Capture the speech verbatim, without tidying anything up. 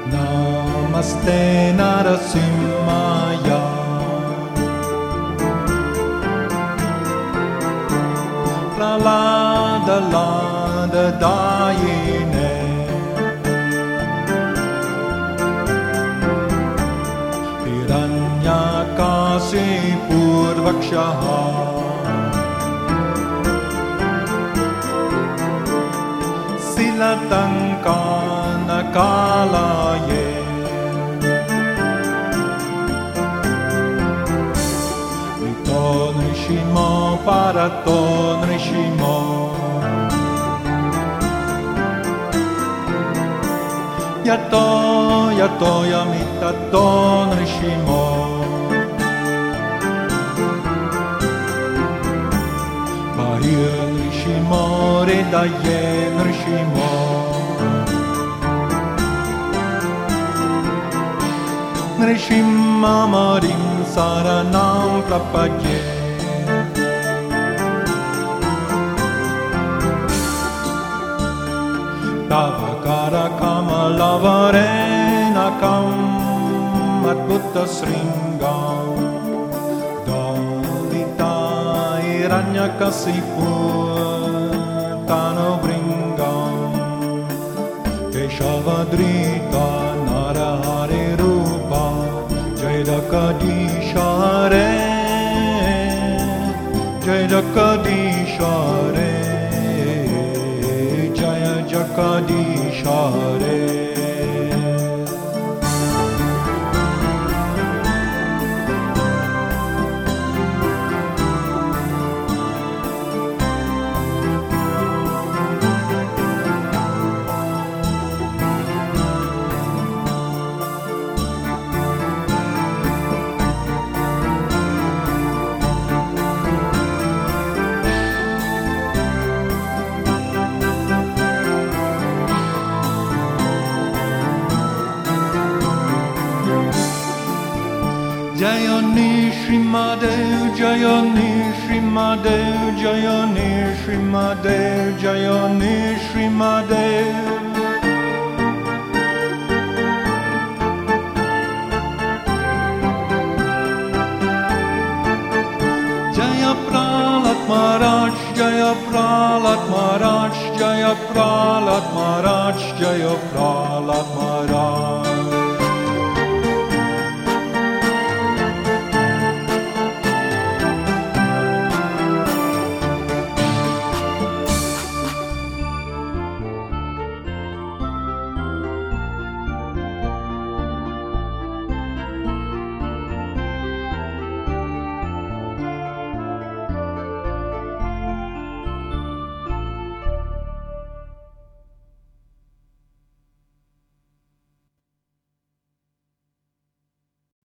Namaste Narasimhaya. Prahlada Lada Dayine. Hiranyakasipurvakshaha. Silatankanakalaye. Nito Nrishimo Parato Nrishimo. Yato Yato Yamitato Nrishimo. Bahir Nrishimo Redaye Nrishimo. Nrishimamarim Saranam Prapadye. Tavakara Kamalavarena-kam Adbhuta Sringam Dalita Hiranyakasipur Tanubringam Keshavadrita Narahare Rupa Jaidakadishare Jaidakadishare Jaya Jakadishare. Jayani Shrimadev, Jayani Shrimadev, Jayani Shrimadev, Jayani Shrimadev. Jaya Prahlad Maharaj, Jaya Prahlad Maharaj, Jaya Prahlad Maharaj, Jaya Prahlad Maharaj.